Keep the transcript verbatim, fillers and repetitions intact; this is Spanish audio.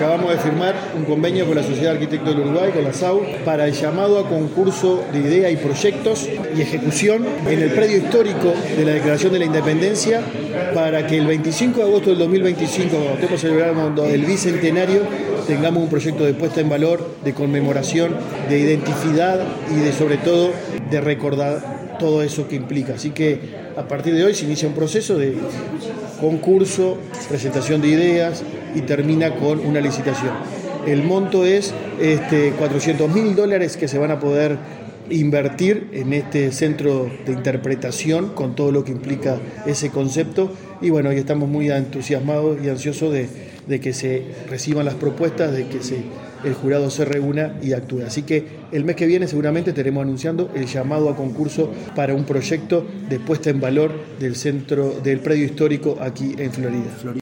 Acabamos de firmar un convenio con la Sociedad de Arquitectos del Uruguay, con la S A U, para el llamado a concurso de idea y proyectos y ejecución en el predio histórico de la Declaración de la Independencia, para que el veinticinco de agosto del dos mil veinticinco, cuando estemos celebrando el bicentenario, tengamos un proyecto de puesta en valor, de conmemoración, de identidad y de, sobre todo, de recordar todo eso que implica. Así que a partir de hoy se inicia un proceso de concurso, presentación de ideas y termina con una licitación. El monto es este, cuatrocientos mil dólares que se van a poder invertir en este centro de interpretación con todo lo que implica ese concepto. Y bueno, hoy estamos muy entusiasmados y ansiosos de, de que se reciban las propuestas, de que se, el jurado se reúna y actúe. Así que el mes que viene seguramente estaremos anunciando el llamado a concurso para un proyecto de puesta en valor del centro del predio histórico aquí en Florida.